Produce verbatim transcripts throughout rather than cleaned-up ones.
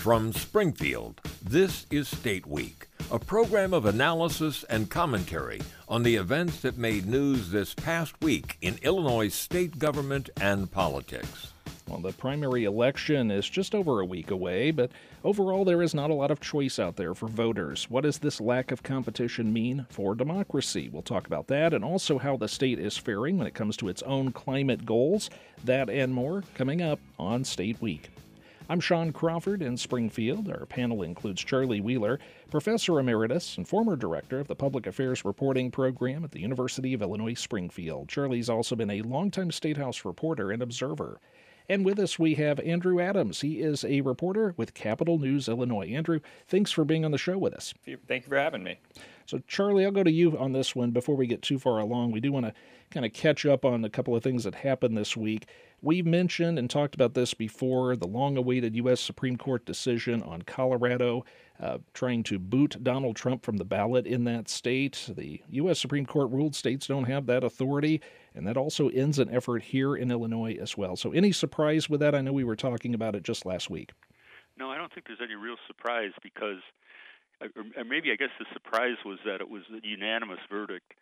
From Springfield, this is State Week, a program of analysis and commentary on the events that made news this past week in Illinois state government and politics. Well, the primary election is just over a week away, but overall there is not a lot of choice out there for voters. What does this lack of competition mean for democracy? We'll talk about that and also how the state is faring when it comes to its own climate goals. That and more coming up on State Week. I'm Sean Crawford in Springfield. Our panel includes Charlie Wheeler, Professor Emeritus and former Director of the Public Affairs Reporting Program at the University of Illinois Springfield. Charlie's also been a longtime State House reporter and observer. And with us, we have Andrew Adams. He is a reporter with Capital News Illinois. Andrew, thanks for being on the show with us. Thank you for having me. So, Charlie, I'll go to you on this one before we get too far along. We do want to kind of catch up on a couple of things that happened this week. We've mentioned and talked about this before, the long-awaited U S Supreme Court decision on Colorado uh, trying to boot Donald Trump from the ballot in that state. The U S Supreme Court ruled states don't have that authority, and that also ends an effort here in Illinois as well. So any surprise with that? I know we were talking about it just last week. No, I don't think there's any real surprise because, or maybe I guess the surprise was that it was a unanimous verdict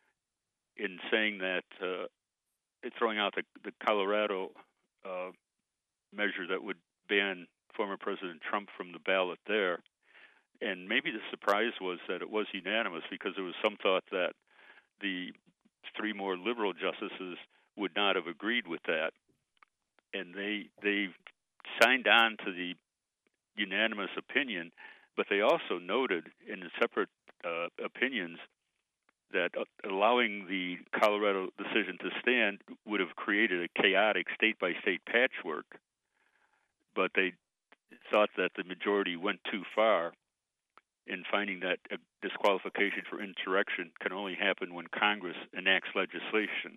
in saying that uh, throwing out the, the Colorado uh, measure that would ban former President Trump from the ballot there. And maybe the surprise was that it was unanimous because there was some thought that the three more liberal justices would not have agreed with that. And they they signed on to the unanimous opinion, but they also noted in the separate uh, opinions that allowing the Colorado decision to stand would have created a chaotic state-by-state patchwork, but they thought that the majority went too far in finding that a disqualification for insurrection can only happen when Congress enacts legislation.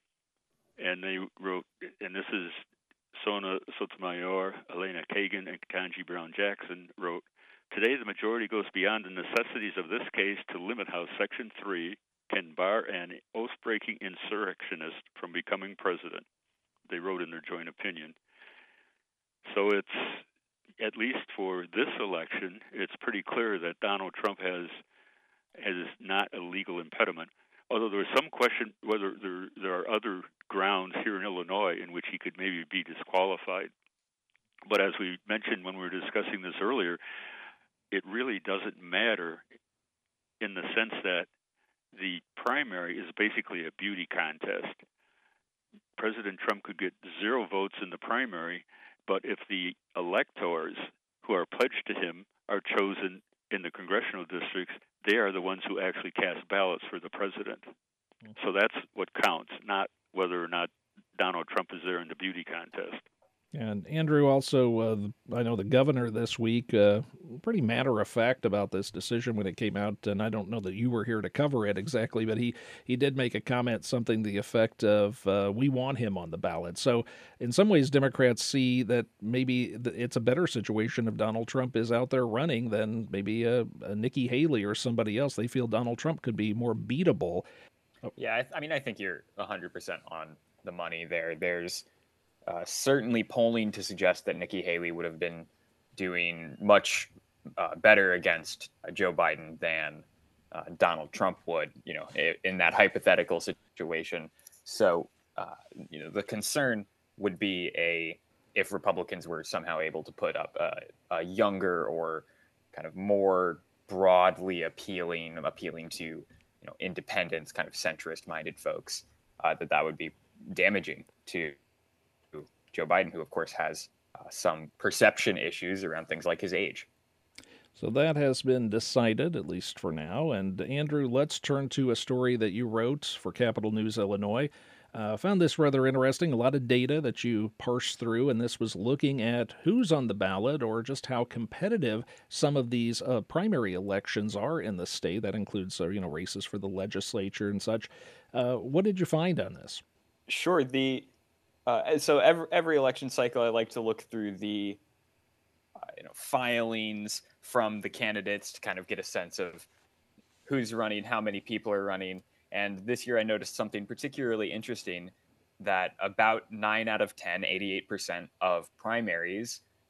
And they wrote, and this is Sona Sotomayor, Elena Kagan, and Ketanji Brown Jackson wrote, "Today, the majority goes beyond the necessities of this case to limit how Section three can bar an oath-breaking insurrectionist from becoming president," they wrote in their joint opinion. So it's, at least for this election, it's pretty clear that Donald Trump has has not a legal impediment, although there's some question whether there, there are other grounds here in Illinois in which he could maybe be disqualified. But as we mentioned when we were discussing this earlier, it really doesn't matter in the sense that the primary is basically a beauty contest. President Trump could get zero votes in the primary, but if the electors who are pledged to him are chosen in the congressional districts, they are the ones who actually cast ballots for the president. So that's what counts, not whether or not Donald Trump is there in the beauty contest. And Andrew, also, uh, I know the governor this week, uh, pretty matter-of-fact about this decision when it came out, and I don't know that you were here to cover it exactly, but he, he did make a comment, something to the effect of, uh, we want him on the ballot. So in some ways, Democrats see that maybe it's a better situation if Donald Trump is out there running than maybe a, a Nikki Haley or somebody else. They feel Donald Trump could be more beatable. Yeah, I, th- I mean, I think you're one hundred percent on the money there. There's Uh, certainly polling to suggest that Nikki Haley would have been doing much uh, better against uh, Joe Biden than uh, Donald Trump would, you know, in, in that hypothetical situation. So, uh, you know, the concern would be a if Republicans were somehow able to put up a, a younger or kind of more broadly appealing, appealing to, you know, independents, kind of centrist-minded folks, uh, that that would be damaging to Joe Biden, who, of course, has uh, some perception issues around things like his age. So that has been decided, at least for now. And Andrew, let's turn to a story that you wrote for Capital News Illinois. I uh, found this rather interesting, a lot of data that you parsed through, and this was looking at who's on the ballot or just how competitive some of these uh, primary elections are in the state. That includes, uh, you know, races for the legislature and such. Uh, what did you find on this? Sure. The Uh, so every, every election cycle, I like to look through the uh, you know, filings from the candidates to kind of get a sense of who's running, how many people are running. And this year I noticed something particularly interesting, that about nine out of ten, eighty-eight percent of primaries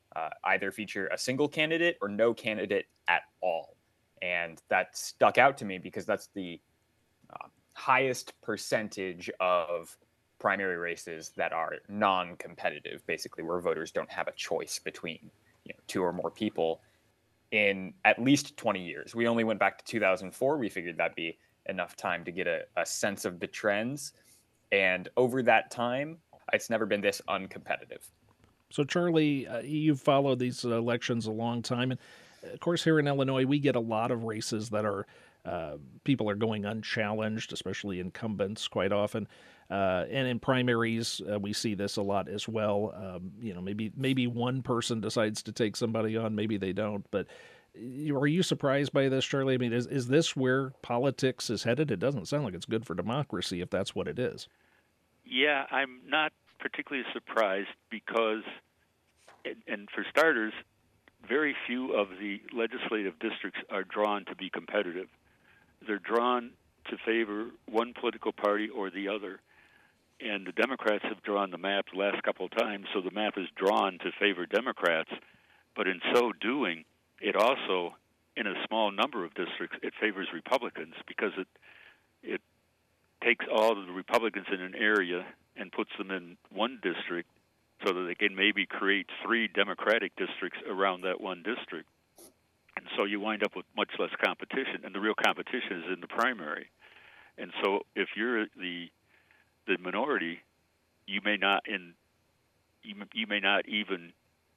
uh, either feature a single candidate or no candidate at all. And that stuck out to me because that's the uh, highest percentage of primary races that are non-competitive, basically, where voters don't have a choice between, you know, two or more people in at least twenty years. We only went back to two thousand four. We figured that'd be enough time to get a, a sense of the trends. And over that time, it's never been this uncompetitive. So, Charlie, uh, you've followed these elections a long time. And of course, here in Illinois, we get a lot of races that are uh, people are going unchallenged, especially incumbents quite often. Uh, and in primaries, uh, we see this a lot as well. Um, you know, maybe maybe one person decides to take somebody on, maybe they don't. But are you surprised by this, Charlie? I mean, is is this where politics is headed? It doesn't sound like it's good for democracy if that's what it is. Yeah, I'm not particularly surprised because, and, and for starters, very few of the legislative districts are drawn to be competitive. They're drawn to favor one political party or the other. And the Democrats have drawn the map the last couple of times, so the map is drawn to favor Democrats. But in so doing, it also, in a small number of districts, it favors Republicans because it it takes all of the Republicans in an area and puts them in one district so that they can maybe create three Democratic districts around that one district. And so you wind up with much less competition, and the real competition is in the primary. And so if you're the the minority, you may not in you, you may not even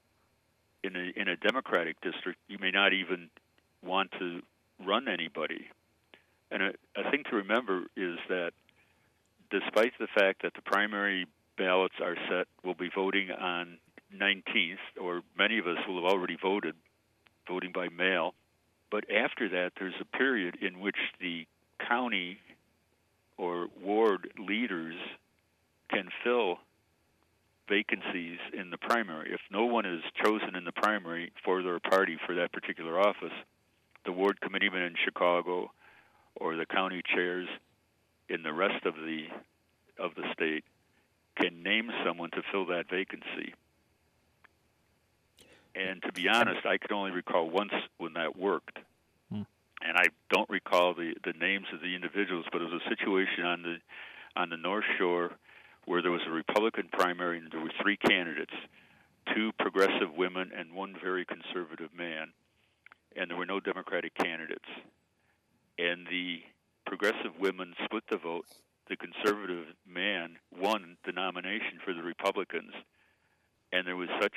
in a in a Democratic district, you may not even want to run anybody. And a, a thing to remember is that despite the fact that the primary ballots are set, we'll be voting on nineteenth, or many of us will have already voted, voting by mail. But after that, there's a period in which the county or ward leaders can fill vacancies in the primary. If no one is chosen in the primary for their party for that particular office, the ward committeemen in Chicago or the county chairs in the rest of the of the state can name someone to fill that vacancy. And to be honest, I could only recall once when that worked. Hmm. And I don't recall the, the names of the individuals, but it was a situation on the on the North Shore where there was a Republican primary and there were three candidates, two progressive women and one very conservative man, and there were no Democratic candidates. And the progressive women split the vote. The conservative man won the nomination for the Republicans, and there was such,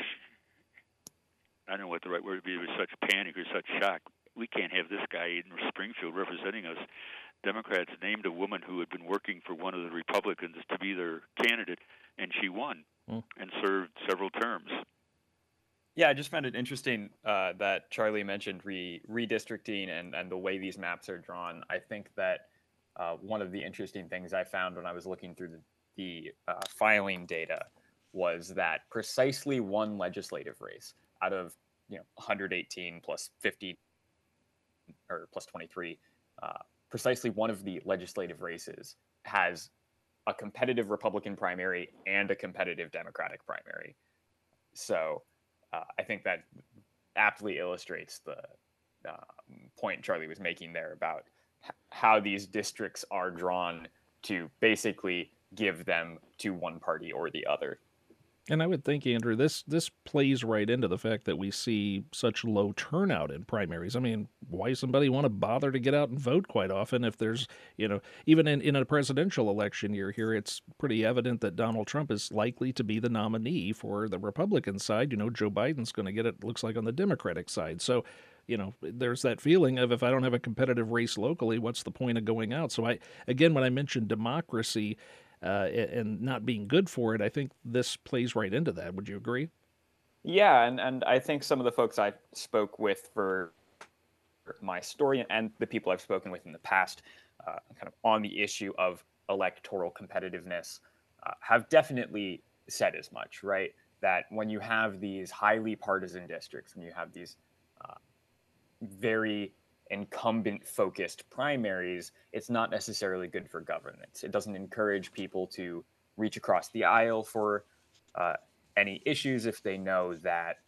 I don't know what the right word would be, there was such panic or such shock. We can't have this guy in Springfield representing us. Democrats named a woman who had been working for one of the Republicans to be their candidate, and she won mm. and served several terms. Yeah, I just found it interesting uh, that Charlie mentioned re- redistricting and, and the way these maps are drawn. I think that uh, one of the interesting things I found when I was looking through the, the uh, filing data was that precisely one legislative race out of you know one hundred eighteen plus fifty or plus twenty-three, uh, precisely one of the legislative races has a competitive Republican primary and a competitive Democratic primary. So uh, I think that aptly illustrates the uh, point Charlie was making there about h- how these districts are drawn to basically give them to one party or the other. And I would think, Andrew, this this plays right into the fact that we see such low turnout in primaries. I mean, why somebody want to bother to get out and vote quite often if there's, you know, even in, in a presidential election year here, it's pretty evident that Donald Trump is likely to be the nominee for the Republican side. You know, Joe Biden's going to get it, looks like, on the Democratic side. So, you know, there's that feeling of if I don't have a competitive race locally, what's the point of going out? So I, again, when I mentioned democracy, Uh, and not being good for it, I think this plays right into that. Would you agree? Yeah, and, and I think some of the folks I spoke with for my story and the people I've spoken with in the past uh, kind of on the issue of electoral competitiveness uh, have definitely said as much, right? That when you have these highly partisan districts, when you have these uh, very incumbent-focused primaries, it's not necessarily good for governance. It doesn't encourage people to reach across the aisle for uh, any issues if they know that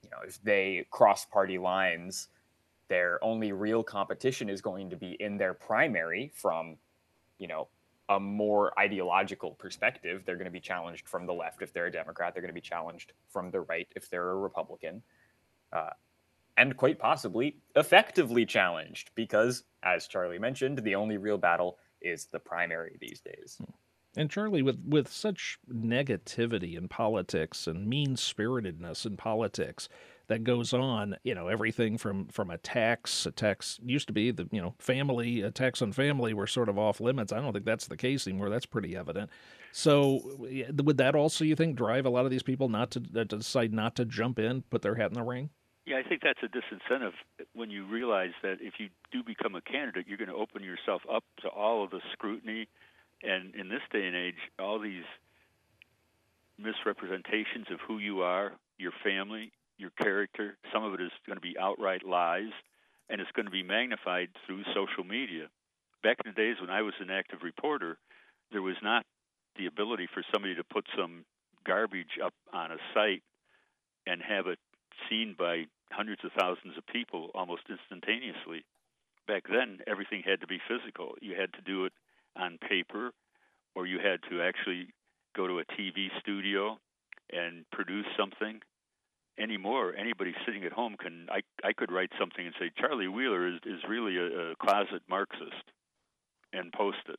you know, if they cross party lines, their only real competition is going to be in their primary from, you know, a more ideological perspective. They're going to be challenged from the left if they're a Democrat. They're going to be challenged from the right if they're a Republican. Uh, and quite possibly effectively challenged because, as Charlie mentioned, the only real battle is the primary these days. And Charlie, with, with such negativity in politics and mean-spiritedness in politics that goes on, you know, everything from, from attacks, attacks used to be the, you know, family, attacks on family were sort of off limits. I don't think that's the case anymore. That's pretty evident. So would that also, you think, drive a lot of these people not to, to decide not to jump in, put their hat in the ring? Yeah, I think that's a disincentive when you realize that if you do become a candidate, you're going to open yourself up to all of the scrutiny. And in this day and age, all these misrepresentations of who you are, your family, your character, some of it is going to be outright lies, and it's going to be magnified through social media. Back in the days when I was an active reporter, there was not the ability for somebody to put some garbage up on a site and have it seen by hundreds of thousands of people almost instantaneously. Back then, everything had to be physical. You had to do it on paper, or you had to actually go to a T V studio and produce something. Anymore, anybody sitting at home can, I, I could write something and say, Charlie Wheeler is, is really a, a closet Marxist, and post it.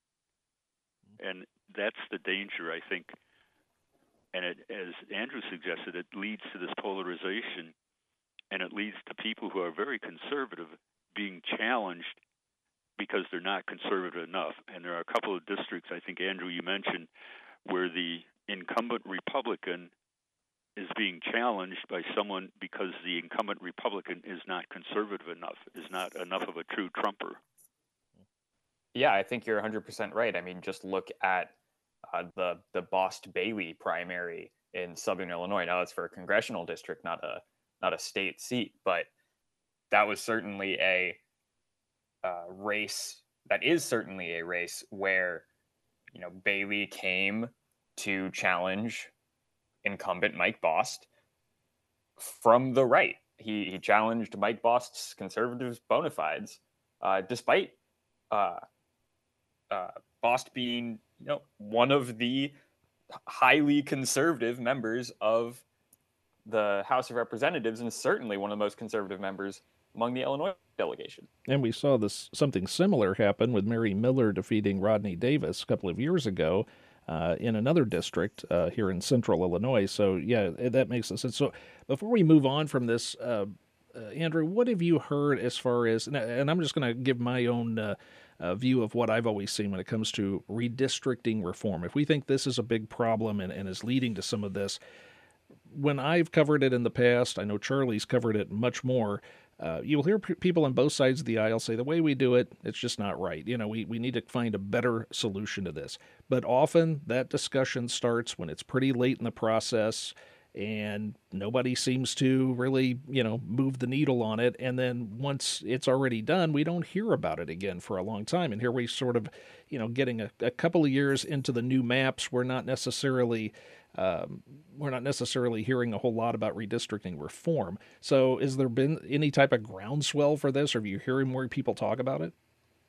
And that's the danger, I think. And it, as Andrew suggested, it leads to this polarization, and it leads to people who are very conservative being challenged because they're not conservative enough. And there are a couple of districts, I think, Andrew, you mentioned, where the incumbent Republican is being challenged by someone because the incumbent Republican is not conservative enough, is not enough of a true Trumper. Yeah, I think you're one hundred percent right. I mean, just look at uh, the the Bost-Bailey primary in Southern Illinois. Now, it's for a congressional district, not a not a state seat, but that was certainly a uh, race. That is certainly a race where, you know, Bailey came to challenge incumbent Mike Bost from the right. He he challenged Mike Bost's conservative bona fides, uh, despite uh, uh, Bost being, you know, one of the highly conservative members of the House of Representatives, and certainly one of the most conservative members among the Illinois delegation. And we saw this something similar happen with Mary Miller defeating Rodney Davis a couple of years ago. Uh, in another district uh, here in central Illinois. So, yeah, that makes sense. So before we move on from this, uh, uh, Andrew, what have you heard as far as, and, and I'm just going to give my own uh, uh, view of what I've always seen when it comes to redistricting reform. If we think this is a big problem and, and is leading to some of this, when I've covered it in the past, I know Charlie's covered it much more, Uh, you'll hear p- people on both sides of the aisle say the way we do it, it's just not right. You know, we, we need to find a better solution to this. But often that discussion starts when it's pretty late in the process and nobody seems to really, you know, move the needle on it. And then once it's already done, we don't hear about it again for a long time. And here we sort of, you know, getting a, a couple of years into the new maps, we're not necessarily Um, we're not necessarily hearing a whole lot about redistricting reform. So has there been any type of groundswell for this? Or are you hearing more people talk about it?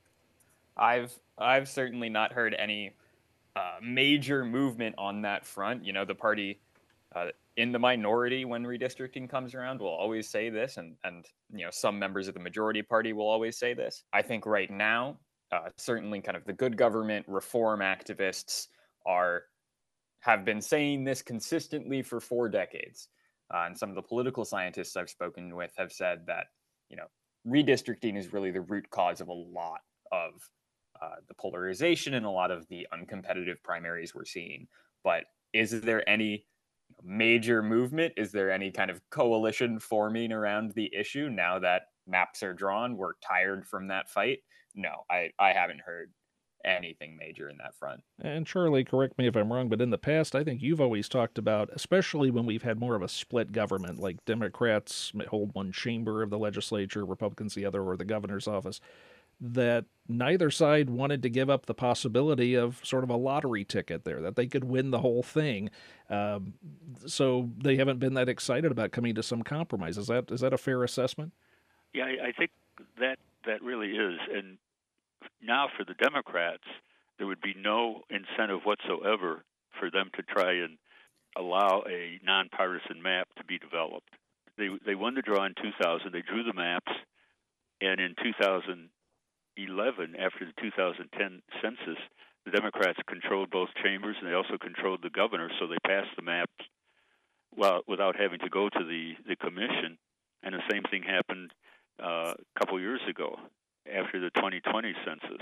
I've I've certainly not heard any uh, major movement on that front. You know, the party uh, in the minority when redistricting comes around will always say this, and, and you know, some members of the majority party will always say this. I think right now, uh, certainly kind of the good government reform activists are have been saying this consistently for four decades. Uh, and some of the political scientists I've spoken with have said that, you know, redistricting is really the root cause of a lot of uh, the polarization and a lot of the uncompetitive primaries we're seeing. But is there any major movement? Is there any kind of coalition forming around the issue now that maps are drawn? We're tired from that fight? No, I, I haven't heard anything major in that front. And Charlie, correct me if I'm wrong, but in the past, I think you've always talked about, especially when we've had more of a split government, like Democrats hold one chamber of the legislature, Republicans the other, or the governor's office, that neither side wanted to give up the possibility of sort of a lottery ticket there, that they could win the whole thing. Um, so they haven't been that excited about coming to some compromise. Is that is that a fair assessment? Yeah, I, I think that that really is. And now for the Democrats, there would be no incentive whatsoever for them to try and allow a nonpartisan map to be developed. They they won the draw in two thousand. They drew the maps, and in two thousand eleven, after the two thousand ten census, the Democrats controlled both chambers, and they also controlled the governor, so they passed the maps well without having to go to the, the commission. And the same thing happened uh, a couple years ago after the twenty twenty census.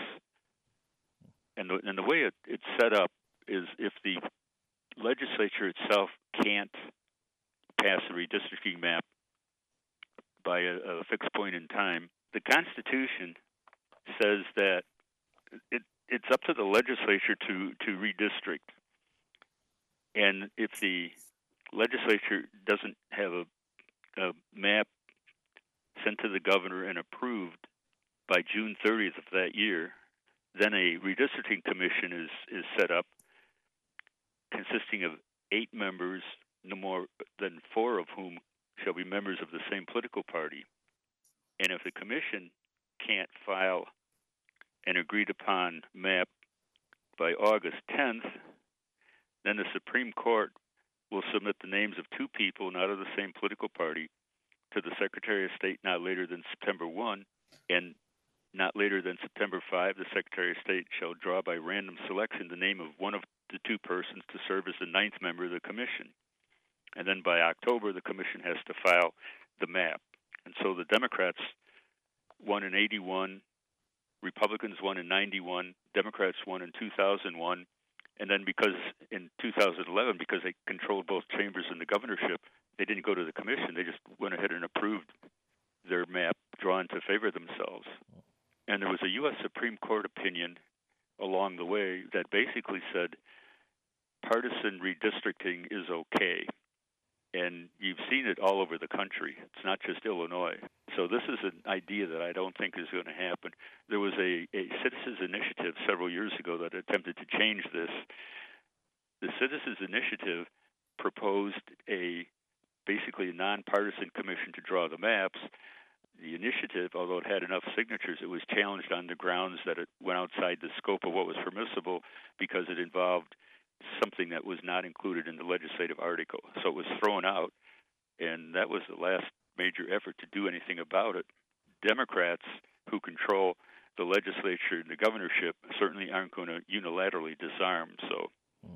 And the, and the way it, it's set up is if the legislature itself can't pass a redistricting map by a, a fixed point in time, the Constitution says that it, it's up to the legislature to, to redistrict. And if the legislature doesn't have a, a map sent to the governor and approved by June thirtieth of that year, then a redistricting commission is, is set up consisting of eight members, no more than four of whom shall be members of the same political party. And if the commission can't file an agreed-upon map by August tenth, then the Supreme Court will submit the names of two people not of the same political party to the Secretary of State not later than September first, and not later than September fifth, the Secretary of State shall draw by random selection the name of one of the two persons to serve as the ninth member of the commission. And then by October, the commission has to file the map. And so the Democrats won in eighty-one, Republicans won in ninety-one, Democrats won in two thousand one, and then because in two thousand eleven, because they controlled both chambers and the governorship, they didn't go to the commission. They just went ahead and approved their map drawn to favor themselves. And there was a U S Supreme Court opinion along the way that basically said partisan redistricting is okay. And you've seen it all over the country. It's not just Illinois. So this is an idea that I don't think is going to happen. There was a, a citizens initiative several years ago that attempted to change this. The citizens initiative proposed a basically a nonpartisan commission to draw the maps. The initiative, although it had enough signatures, it was challenged on the grounds that it went outside the scope of what was permissible because it involved something that was not included in the legislative article. So it was thrown out, and that was the last major effort to do anything about it. Democrats, who control the legislature and the governorship, certainly aren't going to unilaterally disarm. So.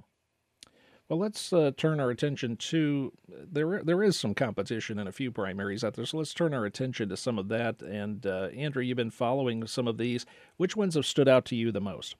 Well, let's uh, turn our attention to, there there is some competition in a few primaries out there, so let's turn our attention to some of that. And uh, Andrew, you've been following some of these. Which ones have stood out to you the most?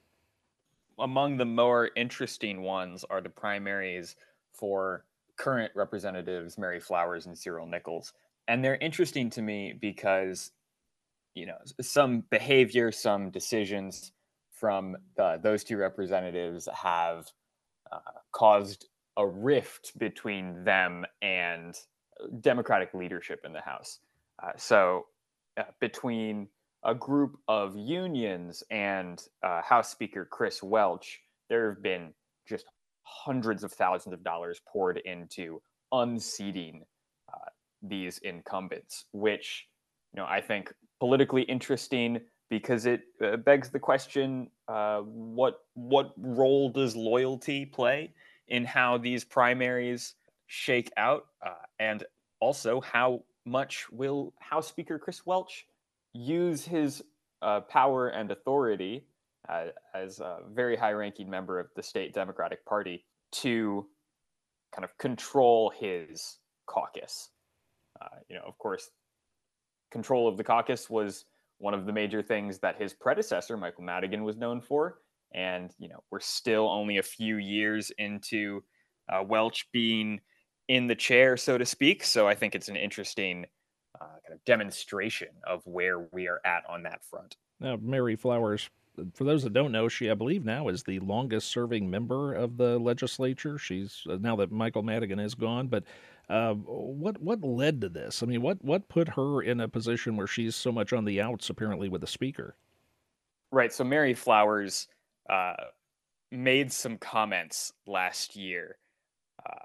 Among the more interesting ones are the primaries for current representatives Mary Flowers and Cyril Nichols. And they're interesting to me because, you know, some behavior, some decisions from uh, those two representatives have Uh, caused a rift between them and Democratic leadership in the House. Uh, so uh, between a group of unions and uh, House Speaker Chris Welch, there have been just hundreds of thousands of dollars poured into unseating uh, these incumbents, which, you know, I think politically interesting because it uh, begs the question, uh, what what role does loyalty play in how these primaries shake out? Uh, and also, how much will House Speaker Chris Welch use his uh, power and authority uh, as a very high-ranking member of the state Democratic Party to kind of control his caucus? Uh, you know, of course, control of the caucus was one of the major things that his predecessor, Michael Madigan, was known for. And, you know, we're still only a few years into uh, Welch being in the chair, so to speak. So I think it's an interesting uh, kind of demonstration of where we are at on that front. Now, Mary Flowers, for those that don't know, she, I believe now is the longest serving member of the legislature. She's, uh, now that Michael Madigan is gone, but uh, what what led to this? I mean, what, what put her in a position where she's so much on the outs, apparently, with the speaker? Right. So Mary Flowers uh, made some comments last year, uh,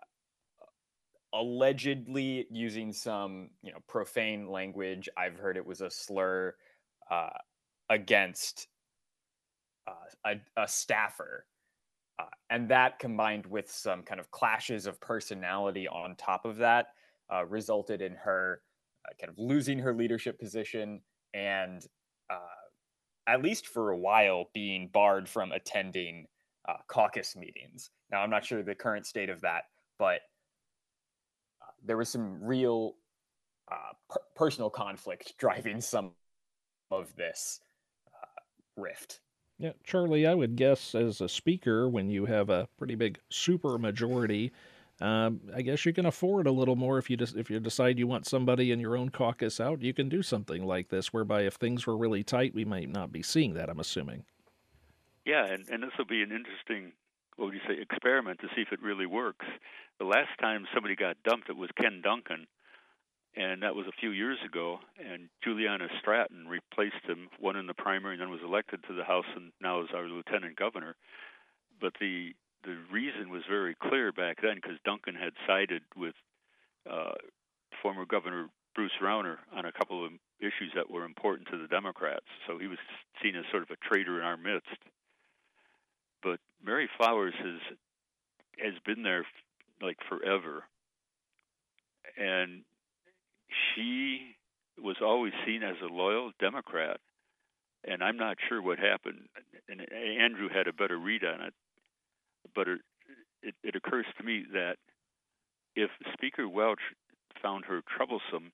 allegedly using some, you know, profane language. I've heard it was a slur uh, against uh, a, a staffer. Uh, and that combined with some kind of clashes of personality on top of that uh, resulted in her uh, kind of losing her leadership position and, uh, at least for a while, being barred from attending uh, caucus meetings. Now, I'm not sure the current state of that, but uh, there was some real uh, per- personal conflict driving some of this uh, rift. Yeah, Charlie, I would guess as a speaker, when you have a pretty big super majority, um, I guess you can afford a little more if you just if you decide you want somebody in your own caucus out, you can do something like this. Whereby, if things were really tight, we might not be seeing that. I'm assuming. Yeah, and, and this will be an interesting, what would you say, experiment to see if it really works. The last time somebody got dumped, it was Ken Duncan, and that was a few years ago, and Juliana Stratton replaced him, won in the primary, and then was elected to the House, and now is our lieutenant governor. But the the reason was very clear back then, because Duncan had sided with uh, former Governor Bruce Rauner on a couple of issues that were important to the Democrats, so he was seen as sort of a traitor in our midst. But Mary Flowers has has been there like forever, and she was always seen as a loyal Democrat, and I'm not sure what happened. And Andrew had a better read on it, but it, it, it occurs to me that if Speaker Welch found her troublesome,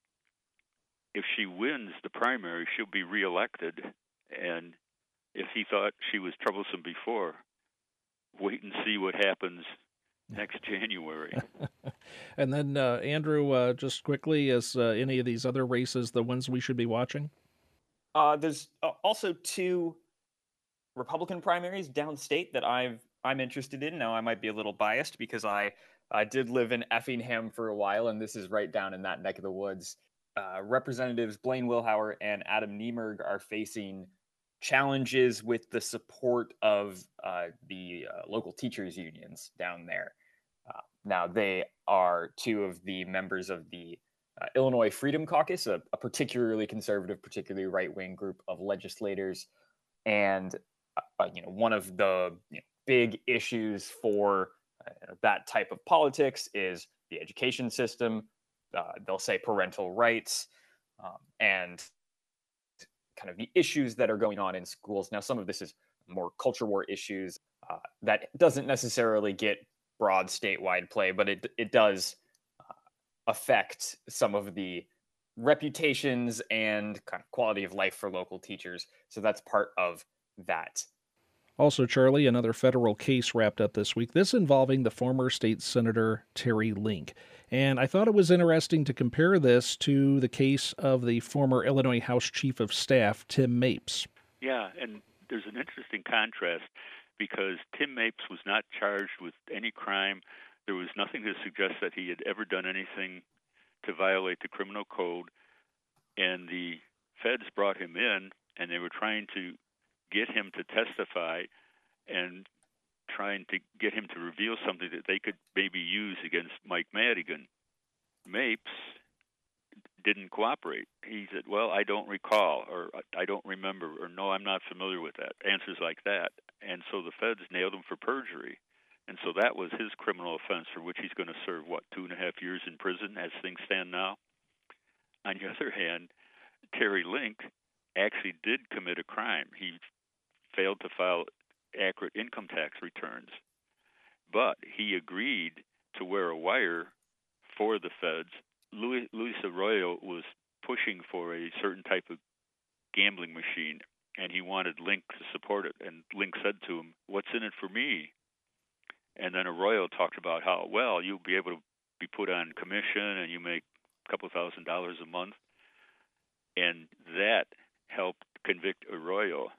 if she wins the primary, she'll be reelected. And if he thought she was troublesome before, wait and see what happens next January. And then, uh, Andrew, uh, just quickly, as uh, any of these other races, the ones we should be watching? Uh, there's uh, also two Republican primaries downstate that I've I'm interested in. Now I might be a little biased because I I did live in Effingham for a while, and this is right down in that neck of the woods. Uh, Representatives Blaine Wilhauer and Adam Niemerg are facing challenges with the support of uh, the uh, local teachers unions down there. Uh, now they are two of the members of the uh, Illinois Freedom Caucus, a, a particularly conservative, particularly right-wing group of legislators, and uh, you know, one of the you know, big issues for uh, that type of politics is the education system. Uh, they'll say parental rights um, and kind of the issues that are going on in schools. Now, some of this is more culture war issues uh, that doesn't necessarily get broad statewide play, but it it does uh, affect some of the reputations and kind of quality of life for local teachers. So that's part of that. Also, Charlie, another federal case wrapped up this week, this involving the former state senator Terry Link. And I thought it was interesting to compare this to the case of the former Illinois House Chief of Staff, Tim Mapes. Yeah, and there's an interesting contrast because Tim Mapes was not charged with any crime. There was nothing to suggest that he had ever done anything to violate the criminal code. And the feds brought him in, and they were trying to get him to testify and trying to get him to reveal something that they could maybe use against Mike Madigan. Mapes didn't cooperate. He said, well, I don't recall, or I don't remember, or no, I'm not familiar with that, answers like that. And so the feds nailed him for perjury. And so that was his criminal offense for which he's going to serve, what, two and a half years in prison as things stand now? On the other hand, Terry Link actually did commit a crime. He failed to file accurate income tax returns, but he agreed to wear a wire for the feds. Luis, Luis Arroyo was pushing for a certain type of gambling machine, and he wanted Link to support it. And Link said to him, what's in it for me? And then Arroyo talked about how, well, you'll be able to be put on commission and you make a couple thousand dollars a month. And that helped convict Arroyo.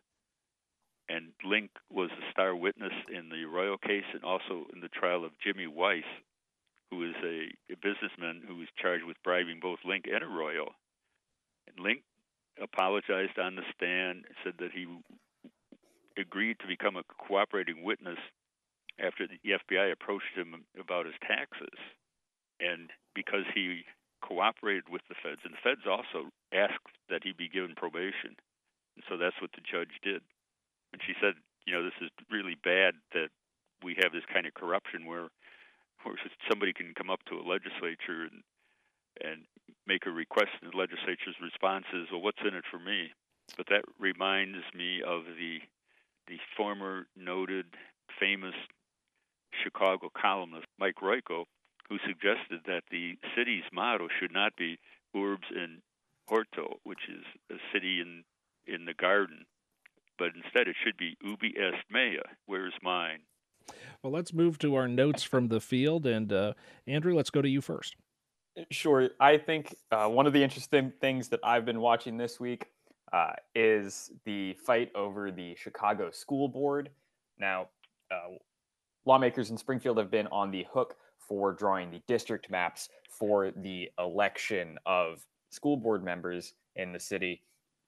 And Link was a star witness in the Arroyo case and also in the trial of Jimmy Weiss, who is a, a businessman who was charged with bribing both Link and Arroyo. And Link apologized on the stand, said that he agreed to become a cooperating witness after the F B I approached him about his taxes. And because he cooperated with the feds, and the feds also asked that he be given probation. And so that's what the judge did. And she said, you know, this is really bad that we have this kind of corruption where, where somebody can come up to a legislature and, and make a request, and the legislature's response is, well, what's in it for me? But that reminds me of the the former noted, famous Chicago columnist Mike Royko, who suggested that the city's motto should not be Urbs in Horto, which is a city in, in the garden, but instead it should be Ubi est mea, where's mine? Well, let's move to our notes from the field, and uh, Andrew, let's go to you first. Sure. I think uh, one of the interesting things that I've been watching this week uh, is the fight over the Chicago School Board. Now, uh, lawmakers in Springfield have been on the hook for drawing the district maps for the election of school board members in the city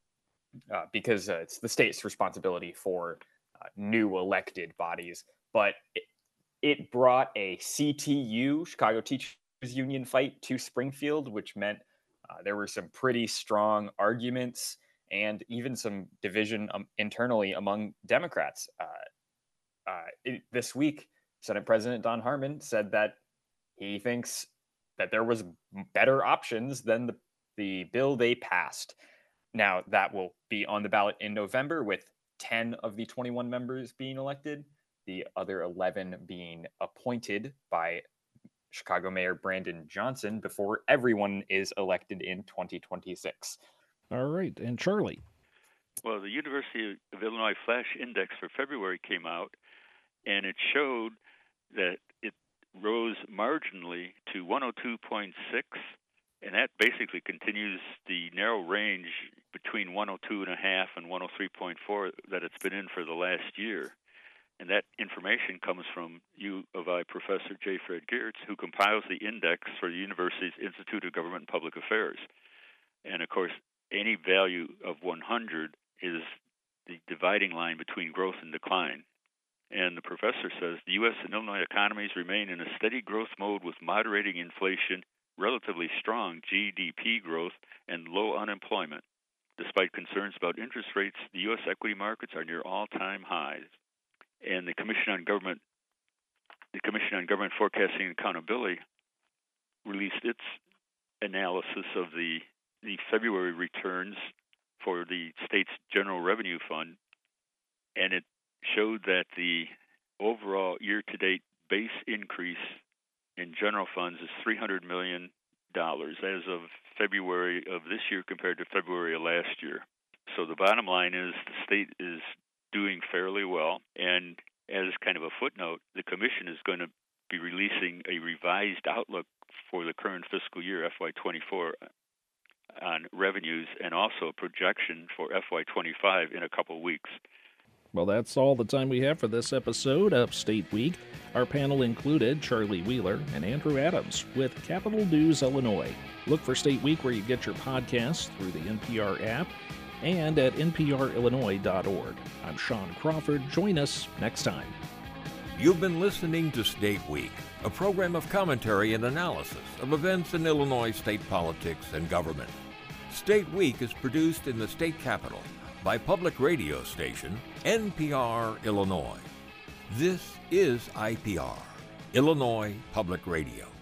uh, because uh, it's the state's responsibility for uh, new elected bodies. But it, it brought a C T U, Chicago Teachers Union fight to Springfield, which meant uh, there were some pretty strong arguments and even some division um, internally among Democrats. Uh, uh, it, this week, Senate President Don Harmon said that he thinks that there was better options than the, the bill they passed. Now, that will be on the ballot in November with ten of the twenty-one members being elected, the other eleven being appointed by Chicago Mayor Brandon Johnson before everyone is elected in twenty twenty-six. All right. And Charlie? Well, the University of Illinois Flash Index for February came out, and it showed that it rose marginally to one oh two point six, and that basically continues the narrow range between one oh two point five and one oh three point four that it's been in for the last year. And that information comes from U of I professor J. Fred Geertz, who compiles the index for the university's Institute of Government and Public Affairs. And, of course, any value of one hundred is the dividing line between growth and decline. And the professor says the U S and Illinois economies remain in a steady growth mode with moderating inflation, relatively strong G D P growth, and low unemployment. Despite concerns about interest rates, the U S equity markets are near all-time highs. And the Commission on Government, the Commission on Government Forecasting and Accountability released its analysis of the, the February returns for the state's general revenue fund, and it showed that the overall year-to-date base increase in general funds is three hundred million dollars as of February of this year compared to February of last year. So the bottom line is the state is doing fairly well, and as kind of a footnote, the Commission is going to be releasing a revised outlook for the current fiscal year, F Y twenty-four, on revenues, and also a projection for F Y twenty-five in a couple weeks. Well, that's all the time we have for this episode of State Week. Our panel included Charlie Wheeler and Andrew Adams with Capital News Illinois. Look for State Week where you get your podcasts through the N P R app and at N P R Illinois dot org. I'm Sean Crawford. Join us next time. You've been listening to State Week, a program of commentary and analysis of events in Illinois state politics and government. State Week is produced in the state capital by public radio station N P R Illinois. This is I P R, Illinois Public Radio.